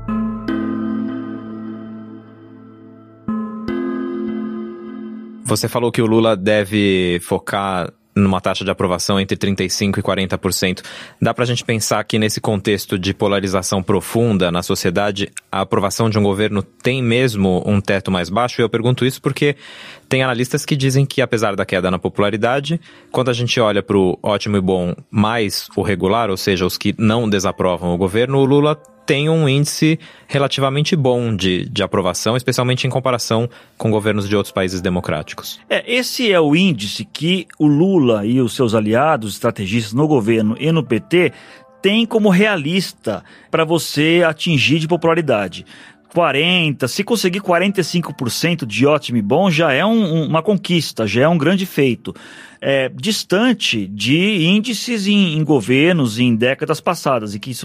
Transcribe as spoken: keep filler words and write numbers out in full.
Você falou que o Lula deve focar numa taxa de aprovação entre trinta e cinco por cento e quarenta por cento. Dá pra gente pensar que nesse contexto de polarização profunda na sociedade, a aprovação de um governo tem mesmo um teto mais baixo? E eu pergunto isso porque tem analistas que dizem que, apesar da queda na popularidade, quando a gente olha pro ótimo e bom mais o regular, ou seja, os que não desaprovam o governo, o Lula tem um índice relativamente bom de, de aprovação, especialmente em comparação com governos de outros países democráticos. É, esse é o índice que o Lula e os seus aliados, estrategistas no governo e no P T, têm como realista para você atingir de popularidade. quarenta, se conseguir quarenta e cinco por cento de ótimo e bom, já é um, uma conquista, já é um grande feito. É, distante de índices em, em governos em décadas passadas, e que isso